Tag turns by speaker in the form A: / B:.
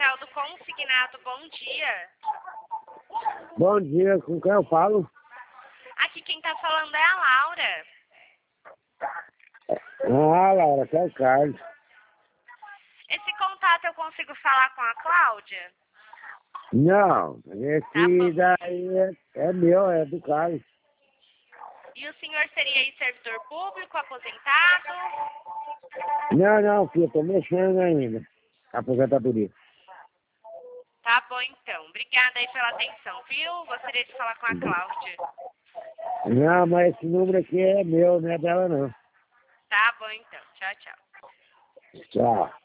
A: Central do Consignado, bom dia.
B: Bom dia, com quem eu falo?
A: Aqui quem tá falando é a Laura.
B: Ah, Laura, que é o Carlos.
A: Esse contato eu consigo falar com a Cláudia?
B: Não,
A: Tá
B: esse
A: bom.
B: daí é meu, é do Carlos.
A: E o senhor seria aí servidor público, aposentado?
B: Não, filho, tô mexendo ainda. Aposentadoria.
A: Tá bom então. Obrigada aí pela atenção, viu? Gostaria de falar com a Cláudia.
B: Não, mas esse número aqui é meu, não é dela não.
A: Tá bom então. Tchau, tchau.
B: Tchau.